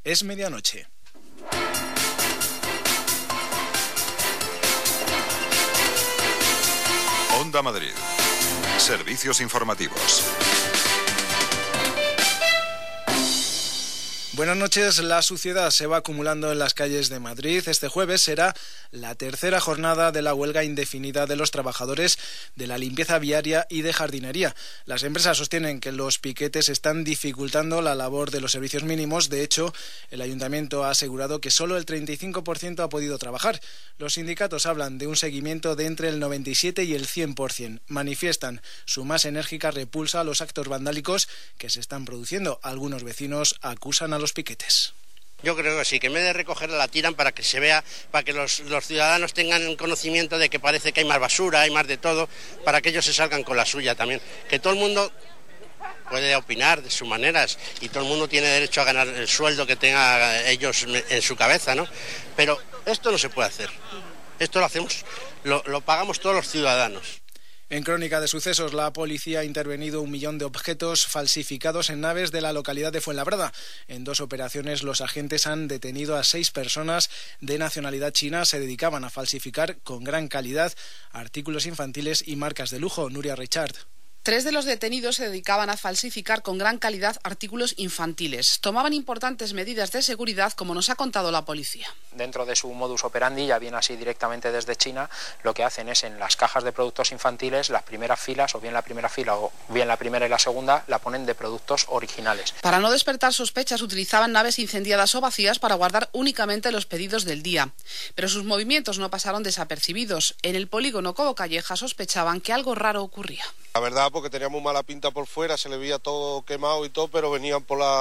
Es medianoche. Onda Madrid. Servicios informativos. Buenas noches. La suciedad se va acumulando en las calles de Madrid. Este jueves será la tercera jornada de la huelga indefinida de los trabajadores de la limpieza viaria y de jardinería. Las empresas sostienen que los piquetes están dificultando la labor de los servicios mínimos. De hecho, el ayuntamiento ha asegurado que solo el 35% ha podido trabajar. Los sindicatos hablan de un seguimiento de entre el 97 y el 100%. Manifiestan su más enérgica repulsa a los actos vandálicos que se están produciendo. Algunos vecinos acusan a los piquetes. Yo creo que sí, que en vez de recogerla la tiran para que se vea, para que los ciudadanos tengan conocimiento de que parece que hay más basura, hay más de todo, para que ellos se salgan con la suya también. Que todo el mundo puede opinar de sus maneras y todo el mundo tiene derecho a ganar el sueldo que tenga ellos en su cabeza, ¿no? Pero esto no se puede hacer. Esto lo pagamos todos los ciudadanos. En crónica de sucesos, la policía ha intervenido 1 millón de objetos falsificados en naves de la localidad de Fuenlabrada. En 2 operaciones, los agentes han detenido a 6 personas de nacionalidad china. Se dedicaban a falsificar con gran calidad artículos infantiles y marcas de lujo. Nuria Richard. 3 de los detenidos se dedicaban a falsificar con gran calidad artículos infantiles. Tomaban importantes medidas de seguridad, como nos ha contado la policía. Dentro de su modus operandi, ya bien así directamente desde China, lo que hacen es en las cajas de productos infantiles, las primeras filas, o bien la primera fila o bien la primera y la segunda, la ponen de productos originales. Para no despertar sospechas, utilizaban naves incendiadas o vacías para guardar únicamente los pedidos del día. Pero sus movimientos no pasaron desapercibidos. En el polígono Cobo Calleja sospechaban que algo raro ocurría. La verdad, porque tenía muy mala pinta por fuera, se le veía todo quemado y todo, pero venían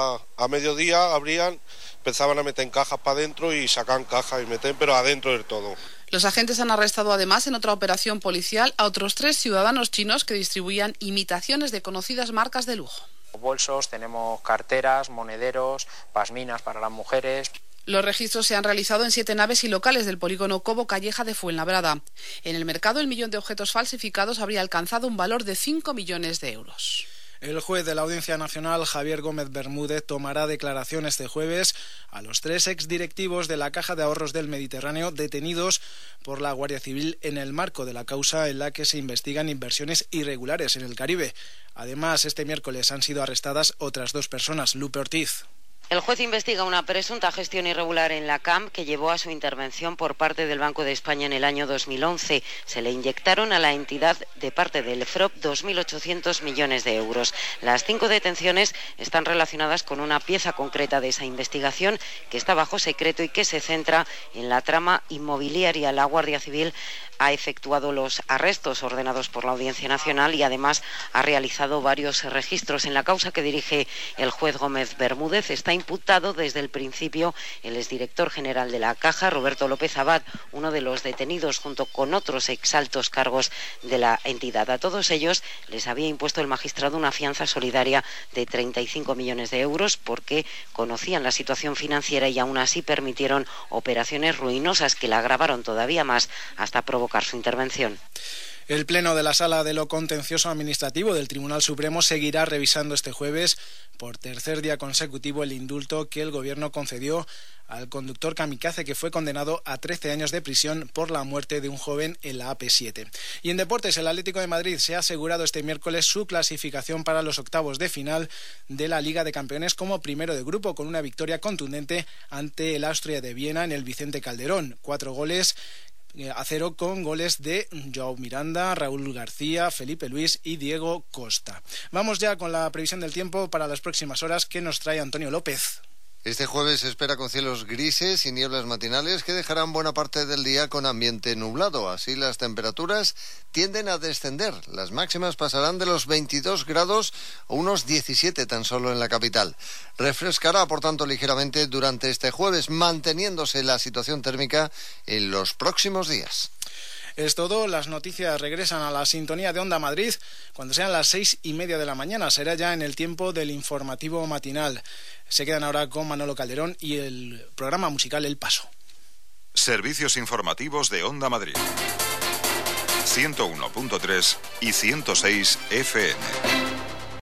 a mediodía, abrían, empezaban a meter en cajas para adentro y sacan cajas y meten, pero adentro del todo. Los agentes han arrestado además en otra operación policial a otros 3 ciudadanos chinos que distribuían imitaciones de conocidas marcas de lujo. Bolsos, tenemos carteras, monederos, pasminas para las mujeres. Los registros se han realizado en 7 naves y locales del polígono Cobo Calleja de Fuenlabrada. En el mercado, el millón de objetos falsificados habría alcanzado un valor de 5 millones de euros. El juez de la Audiencia Nacional, Javier Gómez Bermúdez, tomará declaración este jueves a los 3 exdirectivos de la Caja de Ahorros del Mediterráneo detenidos por la Guardia Civil en el marco de la causa en la que se investigan inversiones irregulares en el Caribe. Además, este miércoles han sido arrestadas otras 2 personas. Lupe Ortiz. El juez investiga una presunta gestión irregular en la CAM que llevó a su intervención por parte del Banco de España en el año 2011. Se le inyectaron a la entidad de parte del FROP 2.800 millones de euros. Las 5 detenciones están relacionadas con una pieza concreta de esa investigación que está bajo secreto y que se centra en la trama inmobiliaria. La Guardia Civil ha efectuado los arrestos ordenados por la Audiencia Nacional y además ha realizado varios registros. En la causa que dirige el juez Gómez Bermúdez está imputado desde el principio el exdirector general de la Caja, Roberto López Abad, uno de los detenidos junto con otros exaltos cargos de la entidad. A todos ellos les había impuesto el magistrado una fianza solidaria de 35 millones de euros porque conocían la situación financiera y aún así permitieron operaciones ruinosas que la agravaron todavía más hasta provocar su intervención. El Pleno de la Sala de lo Contencioso Administrativo del Tribunal Supremo seguirá revisando este jueves por 3er día consecutivo el indulto que el Gobierno concedió al conductor kamikaze que fue condenado a 13 años de prisión por la muerte de un joven en la AP7. Y en deportes, el Atlético de Madrid se ha asegurado este miércoles su clasificación para los octavos de final de la Liga de Campeones como primero de grupo, con una victoria contundente ante el Austria de Viena en el Vicente Calderón. 4-0 con goles de Joao Miranda, Raúl García, Felipe Luis y Diego Costa. Vamos ya con la previsión del tiempo para las próximas horas que nos trae Antonio López. Este jueves se espera con cielos grises y nieblas matinales que dejarán buena parte del día con ambiente nublado. Así las temperaturas tienden a descender. Las máximas pasarán de los 22 grados a unos 17 tan solo en la capital. Refrescará, por tanto, ligeramente durante este jueves, manteniéndose la situación térmica en los próximos días. Es todo, las noticias regresan a la sintonía de Onda Madrid cuando sean las 6:30 de la mañana. Será ya en el tiempo del informativo matinal. Se quedan ahora con Manolo Calderón y el programa musical El Paso. Servicios informativos de Onda Madrid. 101.3 y 106 FM.